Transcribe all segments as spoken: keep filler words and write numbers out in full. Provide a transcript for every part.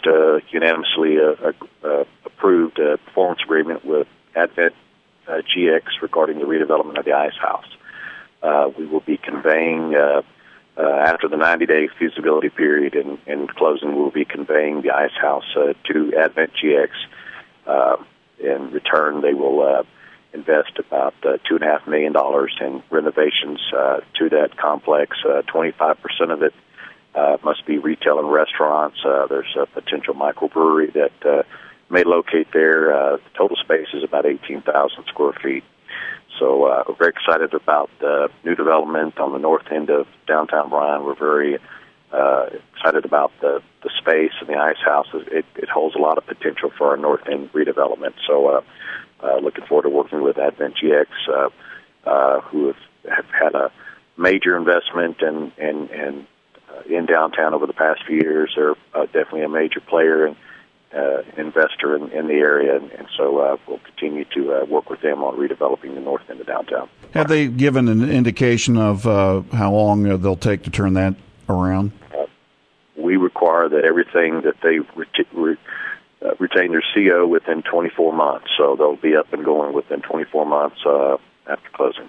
just uh, unanimously uh, uh, approved a performance agreement with Advent uh, G X regarding the redevelopment of the Ice House. Uh, we will be conveying, uh, uh, after the ninety-day feasibility period and, and closing, we'll be conveying the Ice House uh, to Advent G X. Uh, in return, they will uh, invest about uh, two point five million dollars in renovations uh, to that complex. Uh, twenty-five percent of it uh, must be retail and restaurants. Uh, there's a potential microbrewery that uh, may locate there. Uh, the total space is about eighteen thousand square feet. So uh, we're very excited about uh, new development on the north end of downtown Bryan. We're very uh, excited about the, the space and the Ice House. It, it holds a lot of potential for our north end redevelopment. So uh, uh, looking forward to working with Advent G X, uh, uh, who have, have had a major investment in, in, in, uh, in downtown over the past few years. They're uh, definitely a major player and uh, investor in, in the area, and, and so uh, we'll continue to uh, work with them on redeveloping the north end of downtown. Have they given an indication of uh, how long uh, they'll take to turn that around? Uh, we require that everything that they ret- re- uh, retain their C O within twenty-four months, so they'll be up and going within twenty-four months uh, after closing.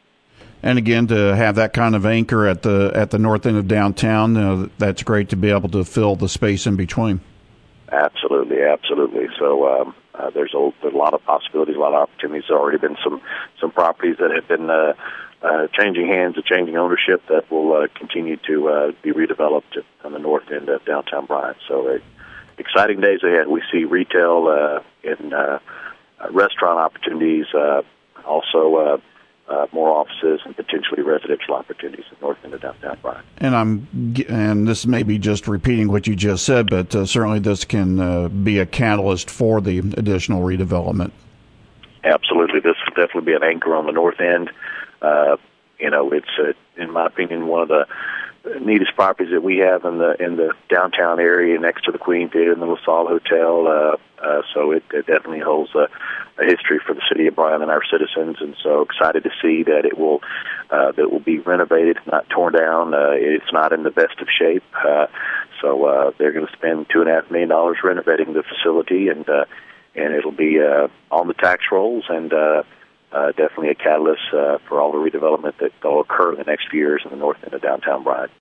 And again, to have that kind of anchor at the at the north end of downtown, uh, that's great to be able to fill the space in between. Absolutely, absolutely. So um, uh, there's, a, there's a lot of possibilities, a lot of opportunities. There have already been some, some properties that have been uh, uh, changing hands and changing ownership that will uh, continue to uh, be redeveloped on the north end of downtown Bryan. So uh, exciting days ahead. We see retail uh, and uh, restaurant opportunities, uh, also uh, uh, more offices and potentially residential opportunities in the north end of downtown Bryan. And I'm, and this may be just repeating what you just said, but uh, certainly this can uh, be a catalyst for the additional redevelopment. Absolutely, this will definitely be an anchor on the north end. Uh, you know, it's uh, in my opinion one of the neatest properties that we have in the in the downtown area, next to the Queen Theater and the LaSalle Hotel. Uh, uh, so it, it definitely holds a, a history for the city of Bryan and our citizens. And so excited to see that it will uh, that it will be renovated, not torn down. Uh, it's not in the best of shape. Uh, so uh, they're going to spend two and a half million dollars renovating the facility, and uh, and it'll be uh, on the tax rolls and. Uh, Uh, definitely a catalyst uh, for all the redevelopment that will occur in the next few years in the north end of downtown Bryan.